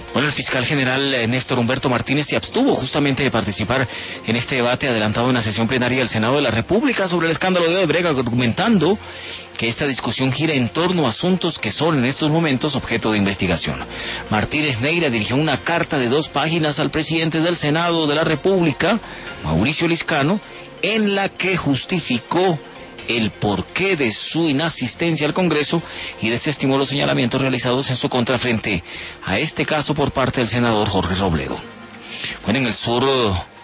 Bueno, el fiscal general Néstor Humberto Martínez se abstuvo justamente de participar en este debate adelantado en la sesión plenaria del Senado de la República sobre el escándalo de Odebrecht, argumentando que esta discusión gira en torno a asuntos que son en estos momentos objeto de investigación. Martínez Neira dirigió una carta de 2 páginas al presidente del Senado de la República, Mauricio Liscano, en la que justificó el porqué de su inasistencia al Congreso y desestimó los señalamientos realizados en su contra frente a este caso por parte del senador Jorge Robledo. Bueno, en el sur